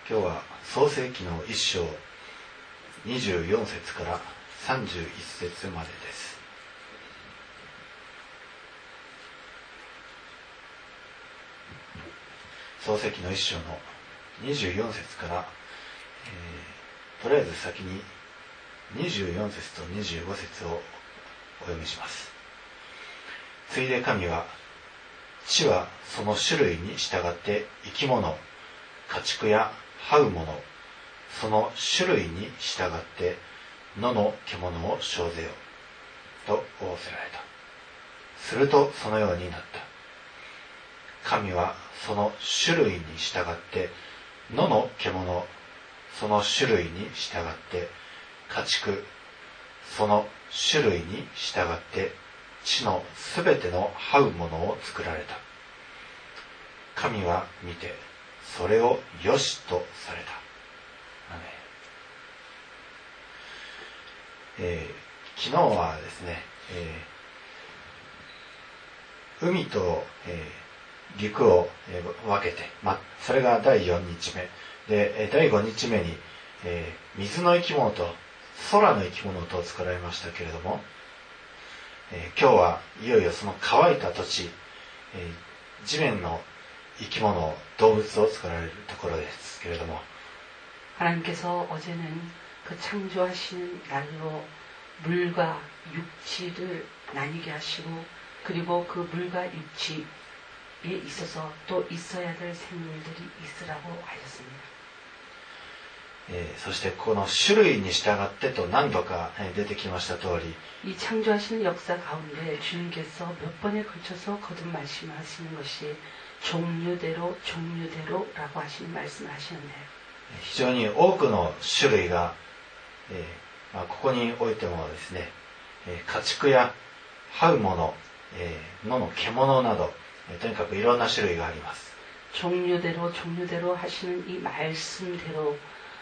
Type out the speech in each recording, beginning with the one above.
今日は創世記の1章24節から31節までです。創世記の1章の24節から、とりあえず先に24節と25節をお読みします。ついで神は、地はその種類に従って生き物、家畜や這うもの、その種類に従って野の獣を生ぜよと仰せられた。するとそのようになった。神はその種類に従って野の獣、その種類に従って家畜、その種類に従って地のすべての這うものを作られた。神は見てそれをよしとされた。昨日はですね、海と、陸を、分けて、それが第4日目で、第5日目に、水の生き物と空の生き物と作られましたけれども、今日はいよいよその乾いた土地、地面の生き物、動物を作られるところですけれども、 하나님께서 어제는 그 창조하시는 날로 물과 육지를 나뉘게 하시고, 그리고 그 물과 육지에 있어서 또 있어야 될 생물들이 있으라고 하셨습니다. そしてこの種類に従ってと何度か出てきました通り、 이 창조하시는 역사 가운데 주님께서 몇 번에 걸쳐서 거듭 말씀하시는 것이 종류대로라고 하시는 말씀을 하셨는데, 非常に多くの種類が、ここにおいてもですね、家畜や這うもの、野の獣など、とにかくいろんな種類があります。 종류대로 하시는 이 말씀대로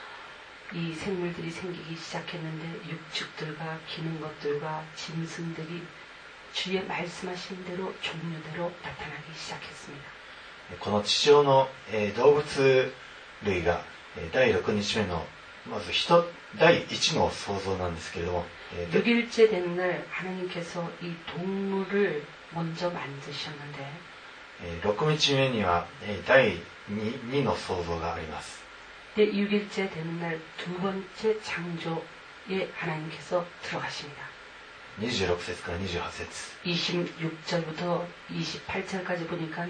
이 생물들이 생기기 시작했는데, 육축들과 기는 것들과 짐승들이 주의 말씀하신 대로 종류대로 나타나기 시작했습니다. この地上の、動物類が、第6日目のまず第1の創造なんですけれども、 6일째 되는 날 하나님께서 이 동물을 먼저 만드셨는데, 6日目には、第 2の創造があります。 6일째 되는 날 두 번째 창조에 하나님께서 들어가십니다. 26節から28節 26절부터 28절까지 보니까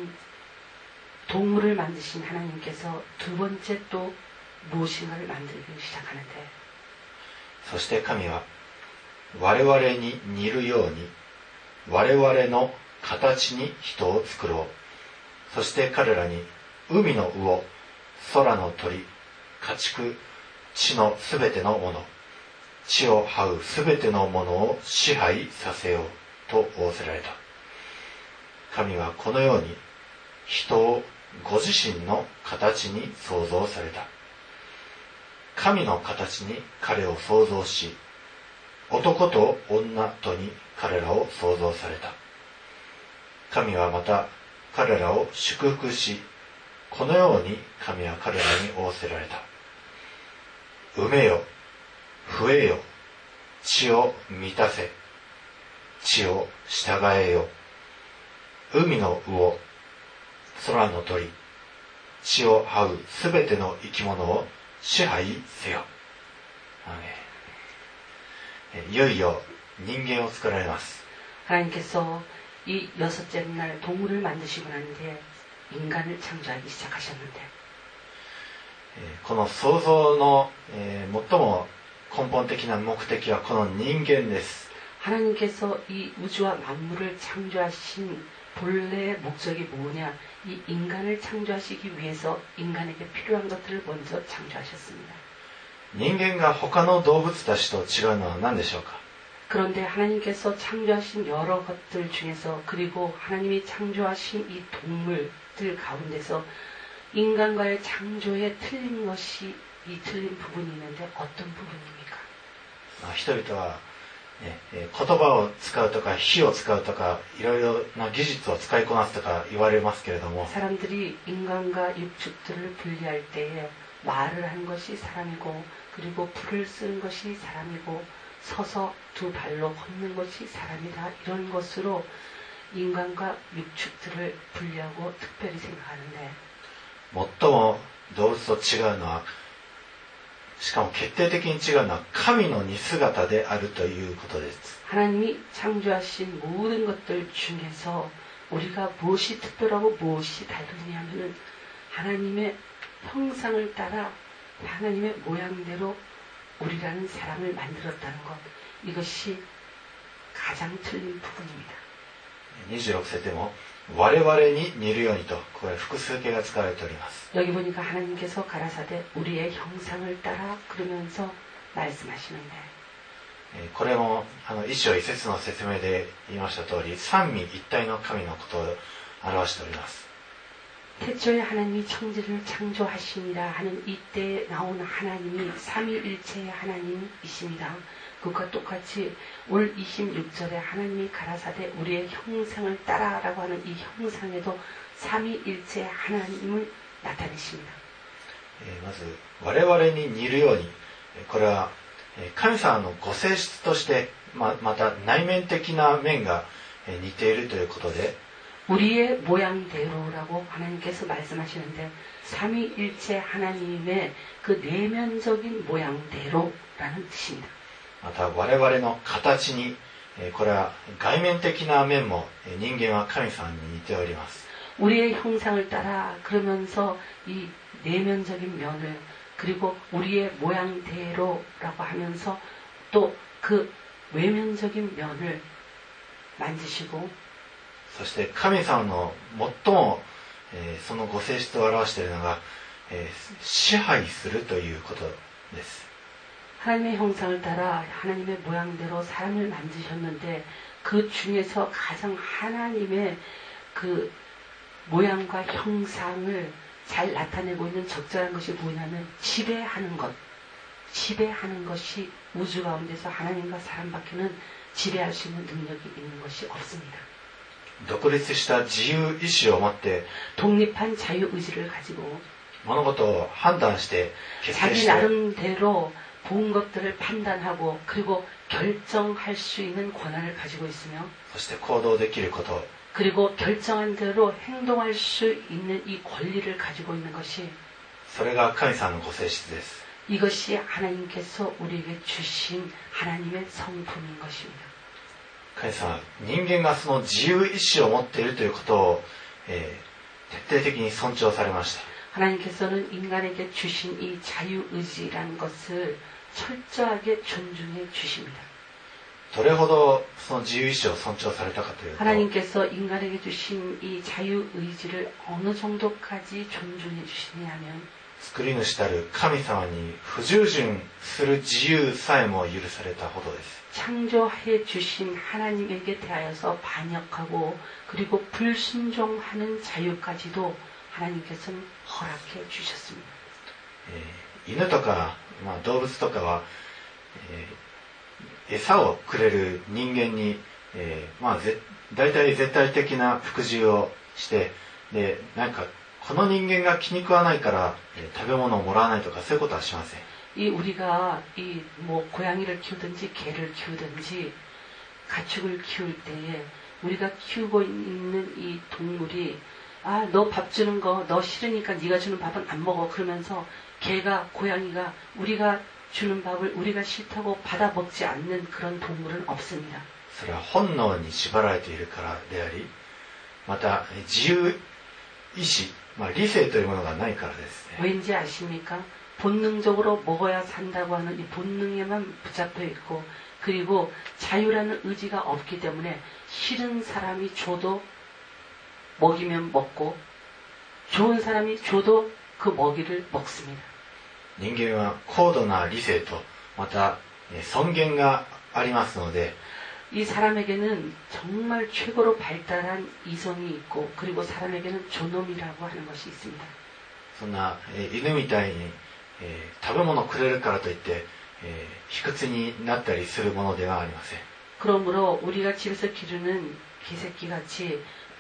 동물을 만드신 하나님께서 두 번째 또 무엇인가를 만들기 시작하는데, そして神は我々に似るように我々の形に人を作ろう。そして彼らに海の魚、空の鳥、家畜、地のすべてのもの、地を這うすべてのものを支配させようと仰せられた。神はこのように人をご自身の形に創造された。神の形に彼を創造し、男と女とに彼らを創造された。神はまた彼らを祝福し、このように神は彼らに仰せられた。産めよ、増えよ、地を満たせ、地を従えよ。海の魚、空の鳥、地を這うすべての生き物を支配せよ。いよいよ人間を作られます。 하나님께서 이 여섯째 날 동물을 만드시고 난 뒤에 인간을 창조하기 시작하셨는데, この創造の、最も根本的な目的はこの人間です。 하나님께서 이 우주와 만물을 창조하신 본래의 목적이 뭐냐? 이 인간을 창조하시기 위해서 인간에게 필요한 것들을 먼저 창조하셨습니다. 人間が他の動物たちと違うのは何でしょうか？ 그런데 하나님께서 창조하신 여러 것들 중에서, 그리고 하나님이 창조하신 이 동물들 가운데서 인간과의 창조에 틀린 것이, 이 틀린 부분이 있는데 어떤 부분입니까? 人々は言葉を使うとか火を使うとかいろいろな技術を使いこなすとか言われますけれども、 사람들이 인간과 육축들을 분리할 때에 말을 하는 것이 사람이고 그리고 불을 쓰는 것이 사람이고 서서 두 발로 걷는 것이 사람이다. 이런 것으로 인간과 육축들을 분리하고 특별히 생각하는데 最も動物と違うのは、しかも決定的に違うのは神の似姿であるということです。 하나님이 창조하신 모든 것들 중에서 우리가 무엇이 특별하고 무엇이 다르냐면은 하나님의 형상을 따라 하나님의 모양대로 우리라는 사람을 만들었다는 것. 이것이 가장 틀린 부분입니다. 26節でも我々に似るようにと、これ複数形が使われております。 여기 보니까 하나님께서 가라사대 우리의 형상을 따라 그러면서 말씀하시는데 これも一章一節の説明で言いました通り、三位一体の神のことを表しております。 태초에 하나님이 천지를 창조하시니라 하는 이때에 나온 하나님이 삼위일체의 하나님이십니다. 그것과 똑같이 올 26절에 하나님이 가라사대 우리의 형상을 따라라고 하는 이 형상에도 삼위일체의 하나님을 나타내십니다. まず我々に似るように、これは神様のご性質として、また内面的な面が似ているということで、 우리의 모양대로라고 하나님께서 말씀하시는데 삼위일체 하나님의 그 내면적인 모양대로라는 뜻입니다. また我々の形に、これは外面的な面も人間は神様に似ております。 우리의 형상을 따라 그러면서 이 내면적인 면을 그리고 우리의 모양대로라고 하면서 또 그 외면적인 면을 만지시고 そして神様の最も、そのご性質を表しているのが、支配するということです。 하나님의 형상을 따라 하나님의 모양대로 사람을 만드셨는데 그 중에서 가장 하나님의 그 모양과 형상을 잘 나타내고 있는 적절한 것이 뭐냐면 지배하는 것. 지배하는 것이 우주 가운데서 하나님과 사람밖에는 지배할 수 있는 능력이 있는 것이 없습니다. 独立した自由意志を持って 독립한 자유의지를 가지고 物事を判断して決定 자기 して 나름대로 본 것들을 판단하고 그리고 결정할 수 있는 권한을 가지고 있으며 そして行動できること、 그리고 결정한 대로 행동할 수 있는 이 권리를 가지고 있는 것이 それが神様のご性質です。 이것이 하나님께서 우리에게 주신 하나님의 성품인 것입니다. 神様、人間がその自由意志を持っているということを、徹底的に尊重されました。 하나님께서는 인간에게 주신 이 자유의지라는 것을 철저하게 존중해 주십니다. どれほどその自由意志を尊重されたかというと、 하나님께서 인간에게 주신 이 자유의지를 어느 정도까지 존중해 주시냐면 作り主たる神様に不従順する自由さえも許されたほどです。 창조해 주신 하나님에게 대하여서 반역하고 그리고 불순종하는 자유까지도 하나님께서는 허락해 주셨습니다. 犬とか、動物とかは、餌をくれる人間に、大体絶対的な服従をして、で、なんかこの人間が気に食わないから、食べ物をもらわないとかそういうことはしません。 이 우리가 이 뭐 고양이를 키우든지 개를 키우든지 가축을 키울 때에 우리가 키우고 있는 이 동물이 아, 너 밥 주는 거 너 싫으니까 네가 주는 밥은 안 먹어 그러면서 개가 고양이가 우리가 주는 밥을 우리가 싫다고 받아 먹지 않는 그런 동물은 없습니다. それは本能に縛られているからであり、また自由意志、理性というものがないからですね。 왠지 아십니까? 본능적으로 먹어야 산다고 하는 이 본능에만 붙잡혀 있고 그리고 자유라는 의지가 없기 때문에 싫은 사람이 줘도 먹이면 먹고 좋은 사람이 줘도 그 먹이를 먹습니다. 人間は高度な理性とまた尊厳がありますので 이 사람에게는 정말 최고로 발달한 이성이 있고 그리고 사람에게는 존엄이라고 하는 것이 있습니다. そんな犬みたいに食べ物をくれるからといって卑屈になったりするものではありません。 그러므로 우리가 집에서 기르는 개새끼같이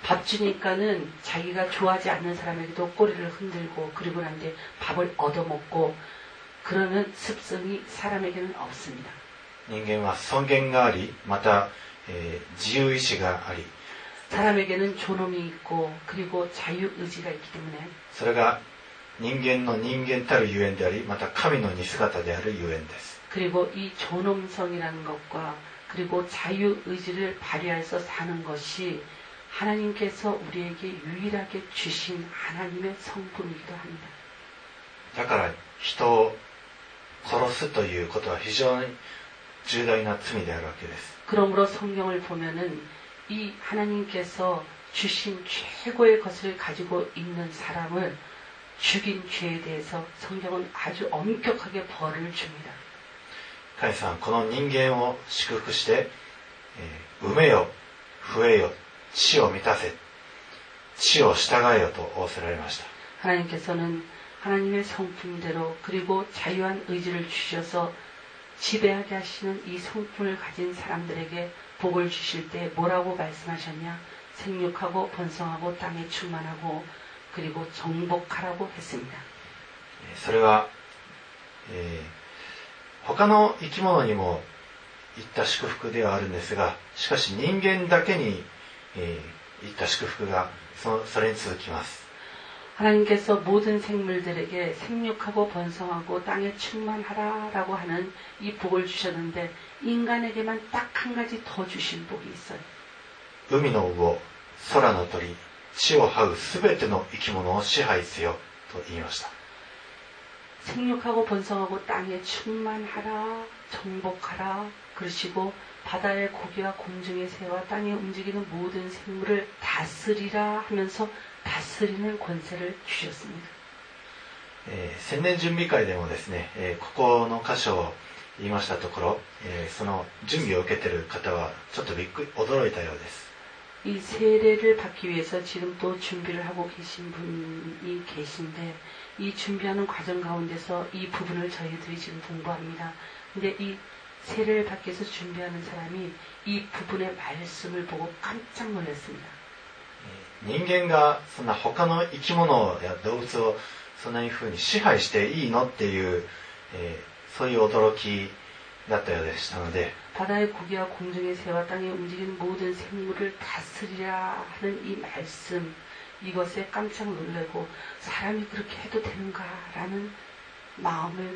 밥 주니까는 자기가 좋아하지 않는 사람에게도 꼬리를 흔들고 그리고 난 뒤에 밥을 얻어먹고 그러는 습성이 사람에게는 없습니다. 人間は尊厳があり、また、自由意志があり、 사람에게는 존엄이 있고 그리고 자유의지가 있기 때문에 それが人間の人間たるゆえんであり、また神の似姿であるゆえんです。 그리고 이 존엄성이라는 것과 그리고 자유의지를 발휘해서 사는 것이 하나님께서 우리에게 유일하게 주신 하나님의 성품이기도 합니다. だから人を殺すということは非常に重大な罪であるわけです。 그러므로 성경을 보면은 이 하나님께서 주신 최고의 것을 가지고 있는 사람을 죽인 죄에 대해서 성경은 아주 엄격하게 벌을 줍니다. 神様はこの人間を祝福して、産めよ、増えよ、地を満たせ、地を従えよと仰せられました。 하나님께서는 하나님의 성품대로 그리고 자유한 의지를 주셔서 지배하게 하시는 이 성품을 가진 사람들에게 복을 주실 때 뭐라고 말씀하셨냐? 생육하고 번성하고 땅에 충만하고 그리고 정복하라고 했습니다. それは、他の生き物にも言った祝福ではあるんですが、しかし人間だけに、言った祝福がそれに続きます。 하나님께서 모든 생물들에게 생육하고 번성하고 땅에 충만하라라고 하는 이 복을 주셨는데 인간에게만 딱 한 가지 더 주신 복이 있어요. 海の魚、空の鳥、地を這うすべての生き物を支配せよと言いました。 생육하고 번성하고 땅에 충만하라, 정복하라 그러시고 바다의 고기와 공중의 새와 땅에 움직이는 모든 생물을 다스리라 하면서 다스리는 권세를 주셨습니다. 千年準備会でもですね、ここの箇所を言いましたところ、その準備を受けている方はちょっと驚いたようです。 이 세례를 받기 위해서 지금 또 준비를 하고 계신 분이 계신데 이 준비하는 과정 가운데서 이 부분을 저희들이 지금 공부합니다. 근데 이 세례를 받기 위해서 준비하는 사람이 이 부분의 말씀을 보고 깜짝 놀랐습니다. 人間がそんな他の生き物や動物をそんな風に支配していいのっていう、そういう驚きだったようでしたので 바다의 고기와 공중의 새와 땅에 움직이는 모든 생물을 다스리라 하는 이 말씀 이것에 깜짝 놀라고 사람이 그렇게 해도 되는가라는 마음을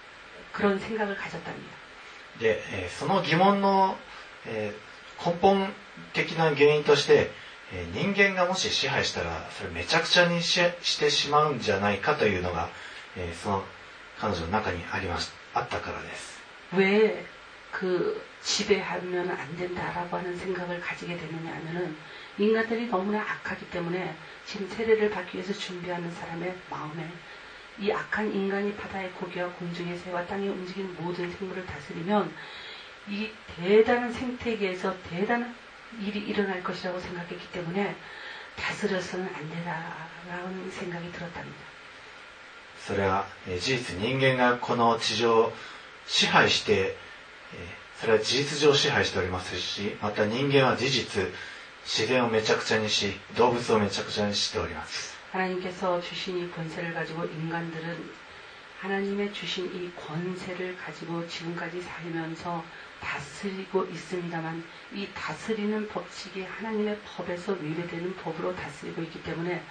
그런 생각을 가졌답니다. で、その疑問の、根本的な原因として、人間がもし支配したらそれめちゃくちゃにしてしまうんじゃないかというのが、その彼女の中にあったからです。 왜 그 지배하면 안 된다라고 하는 생각을 가지게 되느냐 하면은 인간들이 너무나 악하기 때문에 지금 세례를 받기 위해서 준비하는 사람의 마음에 이 악한 인간이 바다의 고기와 공중의 새와 땅에 움직이는 모든 생물을 다스리면 이 대단한 생태계에서 대단한 일이 일어날 것이라고 생각했기 때문에 다스려서는 안 된다라는 생각이 들었답니다. それは事実人間がこの地上を支配して、それは事実上支配しておりますし、また人間は事実自然をめちゃくちゃにし、動物をめちゃくちゃにしております。 하나님께서 주신 이 권세를 가지고 인간들은 하나님의 주신 이 권세를 가지고 지금까지 살면서 다스리고 있습니다만 이 다스리는 법칙이 하나님의 법에서 위배되는 법으로 다스리고 있기 때문에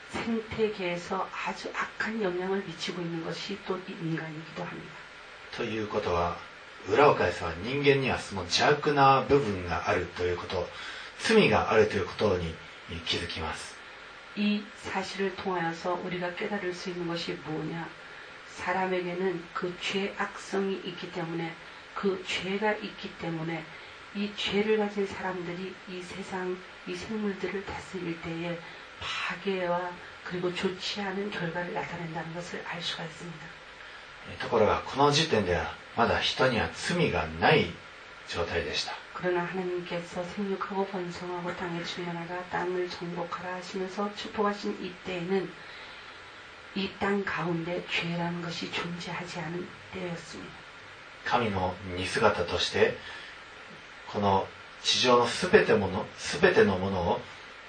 생태계에서 아주 악한 영향을 미치고 있는 것이 또 인간이기도 합니다. ということは裏を返せば人間にはその邪悪な部分があるということ、罪があるということに気づきます。 이 사실을 통하여서 우리가 깨달을 수 있는 것이 뭐냐? 사람에게는 그 죄악성이 있기 때문에 그 죄가 있기 때문에 이 죄를 가진 사람들이 이 세상 이 생물들을 다스릴 때에 파괴와 그리고 좋지 않은 결과를 나타낸다는 것을 알 수가 있습니다. ところがこの時点ではまだ人には罪がない状態でした。 그러나 하나님께서 생육하고 번성하고 땅에 충만하라 땅을 정복하라 하시면서 축복하신 이때에는 이 땅 가운데 죄라는 것이 존재하지 않은 때였습니다. 神の似姿としてこの地上のすべてのものを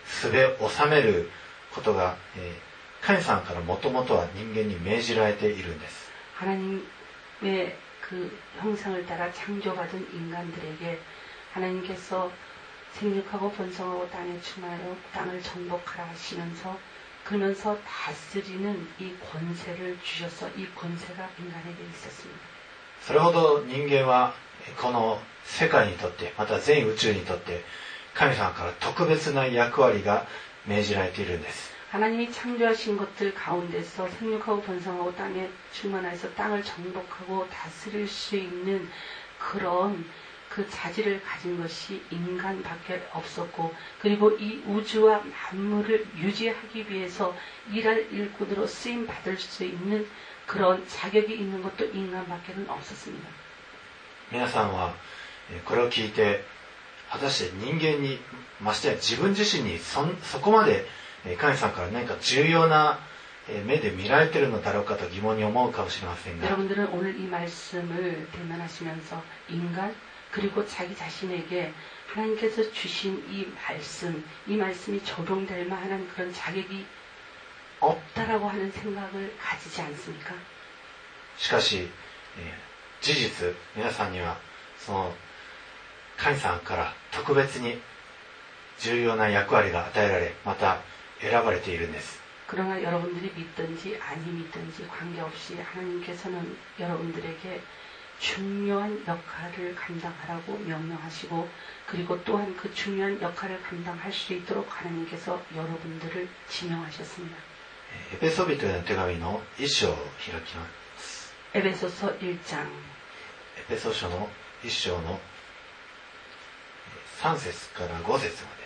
すべを収めることが、神様からもともとは人間に命じられているんです。 하나님의 그 형상을 따라 창조받은 인간들에게 하나님께서 생육하고 번성하고 땅에 충만하여 땅을 정복하라 하시면서 그러면서 다스리는 이 권세를 주셔서 이 권세가 인간에게 있었습니다. それほど人間はこの世界にとってまた全宇宙にとって神様から特別な役割が命じられているんです。 하나님이 창조하신 것들 가운데서 생육하고 번성하고 땅에 충만해서 땅을 정복하고 다스릴 수 있는 그런 그 자질을 가진 것이 인간밖에 없었고 그리고 이 우주와 만물을 유지하기 위해서 일할 일꾼으로 쓰임 받을 수 있는 그런 자격이 있는 것도 인간밖에는 없었습니다. 皆さんはこれを聞いて果たして人間にましてや自分自身にそこまで神様から何か重要な目で見られているのだろうかと疑問に思うかもしれませんが 여러분들은 오늘 이 말씀을 대면하시면서 인간 그리고 자기 자신에게 하나님께서 주신 이 말씀이 적용될 만한 그런 자격이 없다라고 하는 생각을 가지지 않습니까? しかし事実皆さんにはその神様から特別に重要な役割が与えられまた選ばれているんです。 그러나 여러분들이 믿든지 아니 믿든지 관계없이 하나님께서는 여러분들에게 중요한 역할을 감당하라고 명령하시고 그리고 또한 그 중요한 역할을 감당할 수 있도록 하나님께서 여러분들을 지명하셨습니다. エペソビトへの手紙の1章を開きます。 에베소서 1장 エペソ書の1章の3節から5節まで。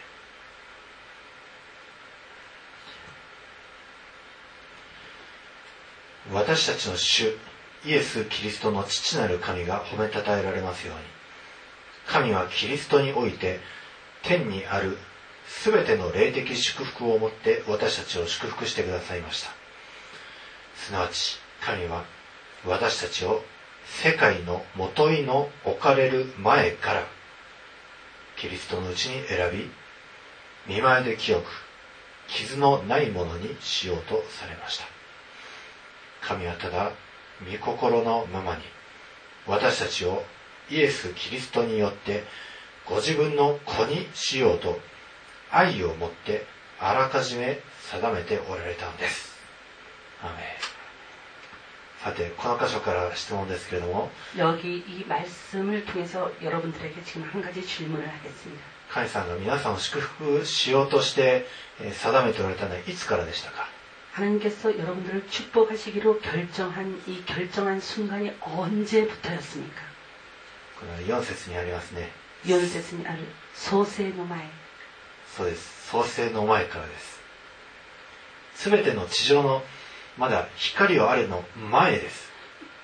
私たちの主イエス・キリストの父なる神が褒めたたえられますように。神はキリストにおいて天にあるすべての霊的祝福をもって私たちを祝福してくださいました。すなわち神は私たちを世界のもといの置かれる前からキリストのうちに選び、見舞いで清く傷のないものにしようとされました。神はただ御心のままに私たちをイエス・キリストによってご自分の子にしようと愛をもってあらかじめ定めておられたのです。アーメン。さてこの箇所から質問ですけれども 여기 이 말씀을 통해서 여러분들에게 지금 한 가지 질문을 하겠습니다. 神様が皆さんを祝福しようとして定めておられたのはいつからでしたか 하나님께서 여러분들을 축복하시기로 결정한 이 결정한 순간이 언제부터였습니까? これは4節にありますね。 4節にある創世の前。 そうです。創世の前からです。すべての地上のまだ光をあれの前です。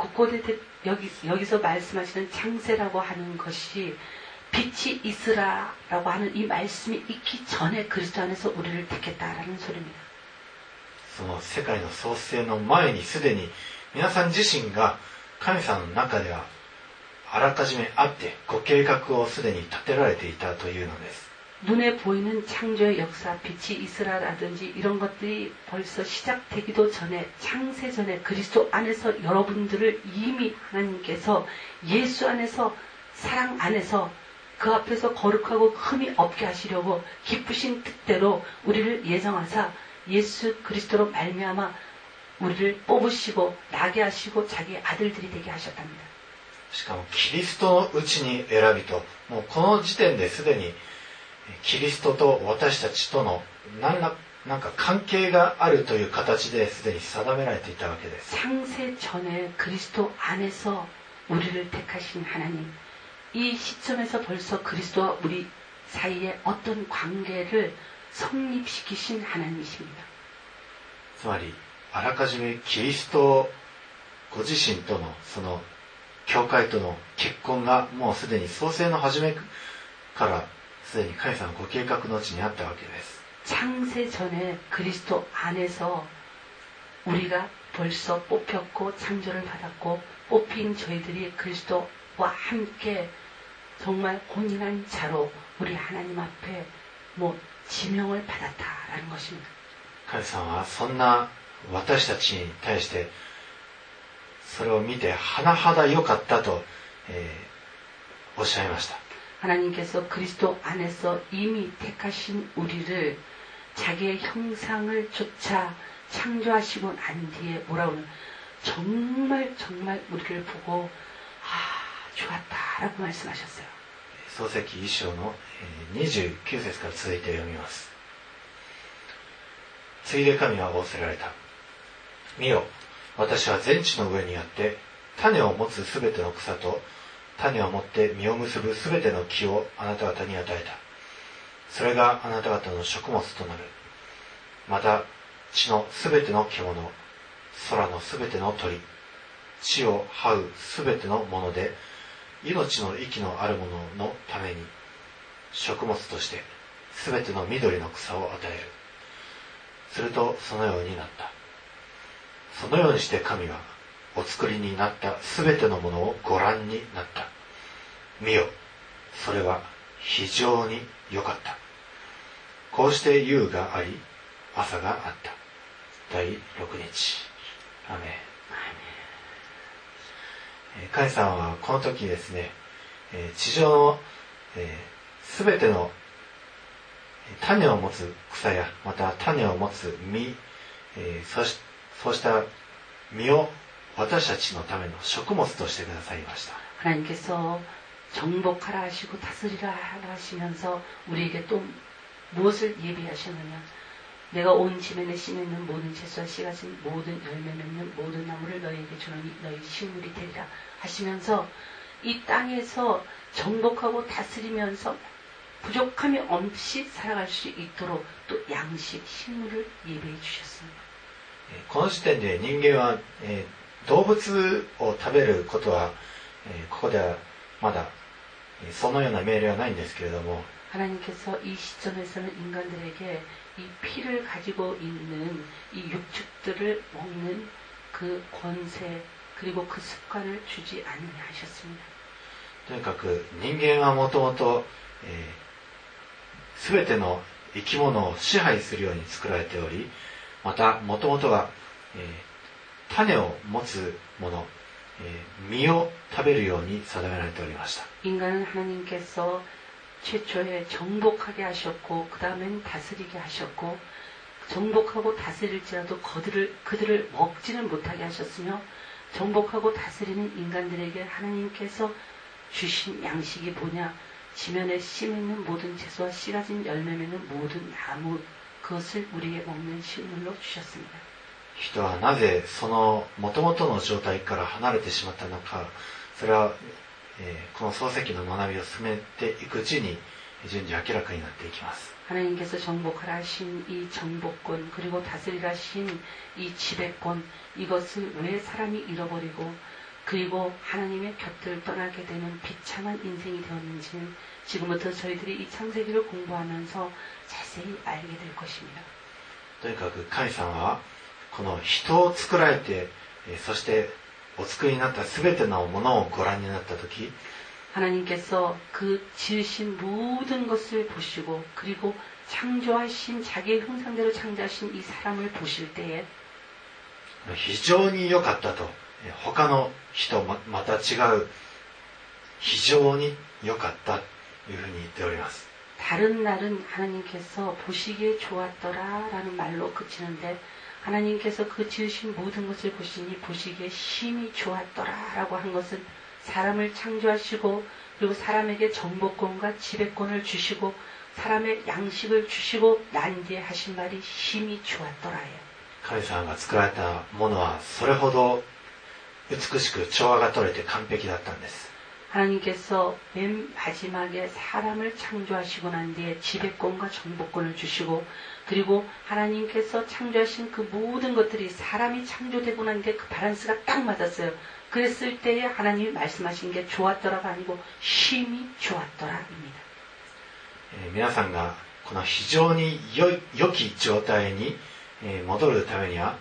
여기서 말씀하시는 창세라고 하는 것이 빛이 있으라라고 하는 이 말씀이 있기 전에 그리스도 안에서 우리를 택했다라는 소리입니다. その世界の創生の前にすでに皆さん自身が神様の中ではあらかじめあってご計画をすでに立てられていたというのです。 눈에 보이는 창조의 역사, 빛이 있으라라든지 이런 것들이 벌써 시작되기도 전에 창세 전에 그리스도 안에서 여러분들을 이미 하나님께서 예수 안에서 사랑 안에서 그 앞에서 거룩하고 흠이 없게 하시려고 기쁘신 뜻대로 우리를 예정하사 예수 그리스도로 말미암아 우리를 뽑으시고 나게 하시고 자기 아들들이 되게 하셨답니다. しかもキリストのうちに選びともうこの時点ですでにキリストと私たちとのなんか関係があるという形ですでに定められていたわけです。 창세 전에 그리스도 안에서 우리를 택하신 하나님 이 시점에서 벌써 그리스도와 우리 사이에 어떤 관계를 성립시키신 하나님이십니다. つまりあらかじめキリストご自身とのその教会との結婚がもうすでに創世の初めからすでに神様のご計画のうちにあったわけです。 창세 전에 그리스도 안에서 우리가 벌써 뽑혔고 창조를 받았고 뽑힌 저희들이 그리스도와 함께 정말 혼인한 자로 우리 하나님 앞에 뭐 지명을 받았다라는 것입니다. 神様はそんな私たちに対してそれを見て甚だ良かったと、おっしゃいました。 하나님께서 그리스도 안에서 이미 택하신 우리를 자기의 형상을 조차 창조하시고 난 뒤에 뭐라고 하는 정말 우리를 보고 좋았다라고 말씀하셨어요. 創世記1章の29節から続いて読みます。次いで神は仰せられた。見よ、私は全地の上にあって種を持つすべての草と種を持って実を結ぶすべての木をあなた方に与えた。それがあなた方の食物となる。また地のすべての獣、空のすべての鳥、地を這うすべてのもので命の息のあるもののために食物としてすべての緑の草を与える。するとそのようになった。そのようにして神はお作りになったすべてのものをご覧になった。見よ、それは非常に良かった。こうして夕があり朝があった。第6日。アメン。神様はこの時ですね、地上のすべての種を持つ草やまた種を持つ実、そうした実を私たちのための食物としてくださいました。 하나님께서 정복하라 하시고 다스리라 하시면서 우리에게 또 무엇을 예비하셨느냐. 내가 온 지면에 심어있는 모든 채소와 씨가 진 모든 열매 맺는 모든 나무를 너희에게 주노니 너희 식물이 되리라 하시면서 이 땅에서 정복하고 다스리면서 부족함이 없이 살아갈 수 있도록 또 양식, 식물을 예배해 주셨습니다. この時点で人間は、動物を食べることは、ここではまだ、そのような命令はないんですけれども 하나님께서 이 시점에서는 인간들에게 이 피를 가지고 있는 이 육축들을 먹는 그 권세 그리고 그 습관을 주지 않느냐 하셨습니다. とにかく人間はもともと全ての生き物を支配するように作られており、またもともとは、種を持つもの、実を食べるように定められておりました。 인간은 하나님께서 최초에 정복하게 하셨고 그 다음엔 다스리게 하셨고 정복하고 다스릴지라도 그들을 먹지는 못하게 하셨으며 정복하고 다스리는 인간들에게 하나님께서 주신 양식이 뭐냐 지면에 심있는 모든 채소와 씨 가진 열매 맺는 모든 나무 그것을 우리에게 먹는 식물로 주셨습니다. 人はなぜその元々の状態から離れてしまったのか、それは、この創世記の学びを進めていくうちに順次明らかになっていきます。 하나님께서 정복하라 하신 이 정복권 그리고 다스리라 하신 이 지배권 이것을 왜 사람이 잃어버리고 그리고 하나님의 곁을 떠나게 되는 비참한 인생이 되었는지는 지금부터 저희들이 이 창세기를 공부하면서 자세히 알게 될 것입니다. とにかく神様はこの人を作られて、そしてお作りになったすべてのものをご覧になったとき 하나님께서 그 지으신 모든 것을 보시고 그리고 창조하신 자기의 형상대로 창조하신 이 사람을 보실 때에 非常に良かったと他の人また違う非常に良かったというふうに言っております。 다른 날은 하나님께서 보시기에 좋았더라라는 말로 그치는데 하나님께서 그 지으신 모든 것을 보시니 보시기에 심히 좋았더라라고 한 것은 사람을 창조하시고 그리고 사람에게 정복권과 지배권을 주시고 사람의 양식을 주시고 난 뒤에 하신 말이 심히 좋았더라예요. 神様が作られたものはそれほど美しく調和が取れて完璧だったんです。 하나님께서 맨 마지막에 사람을 창조하시고 난 뒤에 지배권과 정복권을 주시고 그리고 하나님께서 창조하신 그 모든 것들이 사람이 창조되고 난 뒤에 그 밸런스가 딱 맞았어요. 그랬을 때에 하나님이 말씀하신 게 좋았더라가 아니고 심히 좋았더라입니다. 皆さんがこの非常に良き状態に戻るためには、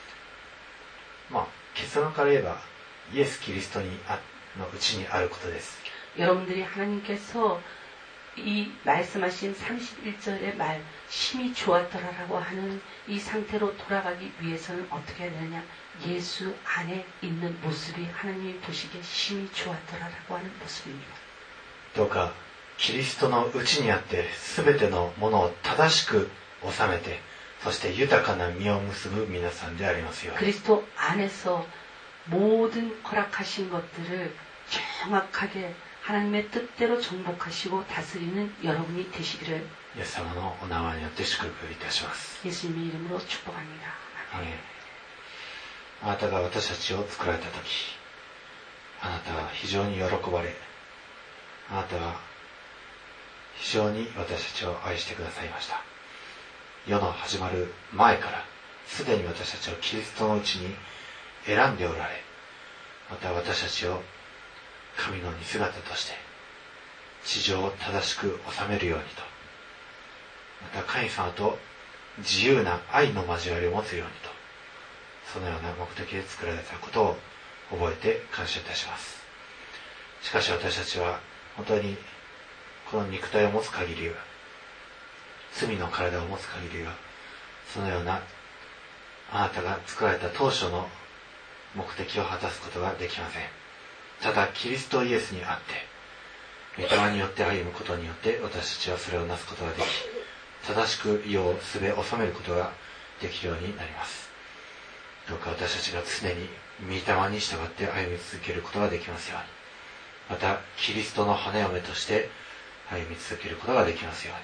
結論から言えばイエス・キリストのうちにあることです。 여러분들이 하나님께서 이 말씀하신 31절의 말 심히 좋았더라라고 하는 이 상태로 돌아가기 위해서는 어떻게 해야 되느냐? 예수 안에 있는 모습이 하나님이 보시기에 심히 좋았더라라고 하는 모습입니다. どうかキリストのうちにあって全てのものを正しく収めて、そして豊かな実を結ぶ皆さんでありますように。 그리스도 안에서 모든 허락하신 것들을 정확하게 하나님의 뜻대로 정복하시고 다스리는 여러분이 되시기를 イエス様のお名前によって祝福いたします。 예수님의 이름으로 축복합니다. アーメン。あなたが私たちを作られた時、あなたは非常に喜ばれ、あなたは非常に私たちを愛してくださいました。世の始まる前からすでに私たちをキリストのうちに選んでおられ、また私たちを神の似姿として地上を正しく治めるようにと、また神様と自由な愛の交わりを持つようにと、そのような目的で作られたことを覚えて感謝いたします。しかし私たちは本当にこの肉体を持つ限りは、罪の体を持つ限りは、そのようなあなたが作られた当初の目的を果たすことができません。ただキリストイエスにあって御霊によって歩むことによって私たちはそれをなすことができ、正しく世をすべ収めることができるようになります。どうか私たちが常に御霊に従って歩み続けることができますように、またキリストの花嫁として歩み続けることができますように、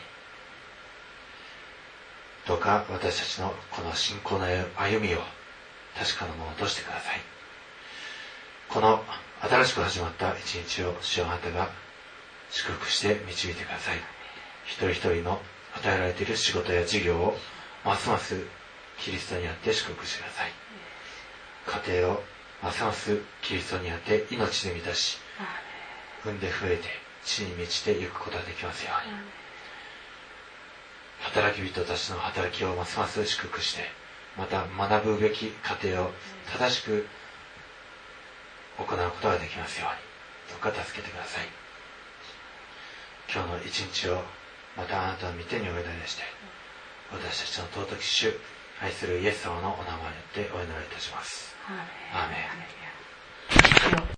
どうか私たちのこの信仰の歩みを確かなものとしてください。この新しく始まった一日を主よ、あなたが祝福して導いてください。一人一人の与えられている仕事や事業をますますキリストにあって祝福してください。家庭をますますキリストにあって命で満たし、産んで増えて地に満ちていくことができますように、働き人たちの働きをますます祝福して、また学ぶべき家庭を正しく行うことができますように、どうか助けてください。今日の一日をまたあなたの御手にお委ねして、私たちの尊き主、愛するイエス様のお名前によってお祈りいたします。アーメン。